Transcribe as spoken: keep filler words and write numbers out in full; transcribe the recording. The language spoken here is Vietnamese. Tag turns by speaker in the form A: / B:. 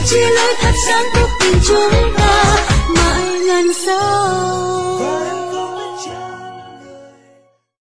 A: chia lối thắp sáng cuộc tình chúng ta mãi ngàn sao.